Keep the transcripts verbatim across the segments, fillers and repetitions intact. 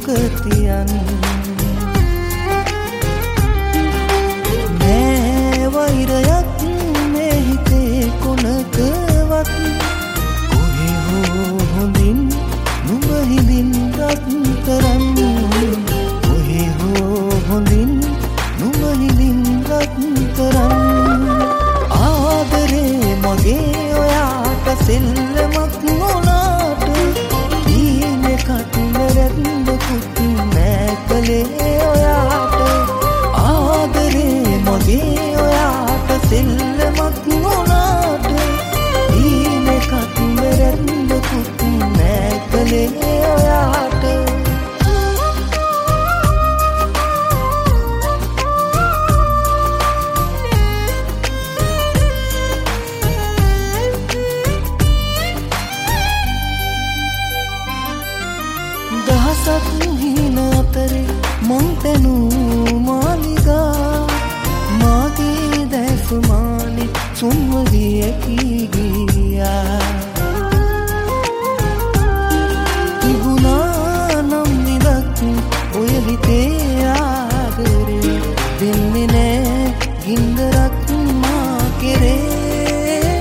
තියන් නෑ වෛරයක් මේ හිතේ කොනකවත් කොහේ හෝ හොඳින් නුඹ හිඳින් රත්තරන් කොහේ හෝ හොඳින් නුඹ හිඳින් රත්තරන් ආදරේ මගේ ඔයාට සෙල්ලමක් නොනාට ඊනේ කටුවරෙන්ද කුත් නෑ කලේ ඔයාට ආදරේ මගේ ඔයාට සෙල්ලමක් නොනාට ඊනේ කටුවරෙන්ද කුත් නෑ කලේ ඔයාට දහසක් හින අතරේ මං තැනූ මාලිගා මාගේ දැස මාලි සුන්වගේ කීගියා තිබුණා නම් නිදක් ඔය හිතේ ආදරේ දෙන්නේ නෑ ගින්දරක් මා කෙරේ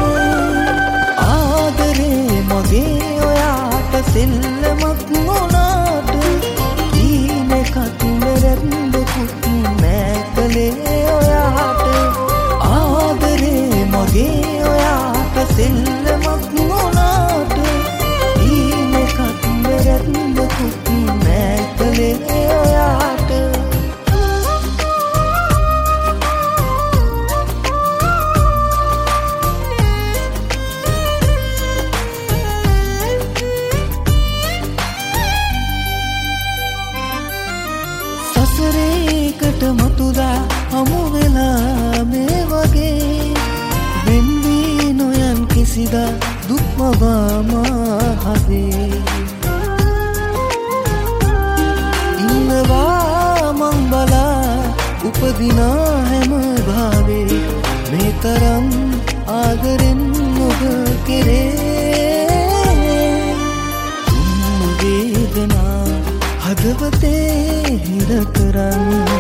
ආදරේ මගේ ඔයාට සෙල්ලමක් නොනාට ඊනේ කටුවරෙන්ද කුත් නෑ කලේ ඔයාට ආදරේ මගේ ඔයාට සෙල්ලමක් නොනාට ඊනේ කටුවරෙන්ද කුත් නෑ කලේ ඔයාට සසරේකට මතුදා හමු වෙලා මේ වගේ වෙන්වී නොයන් කිසිදා දුක්මවා මා හදේ ඉන්නවා මං බලා උපදිනා හැම භාවේ මේ තරම් ආදරෙන් ඔබ කෙරේ තුන් වේදනා හදවතේ හිර කරන්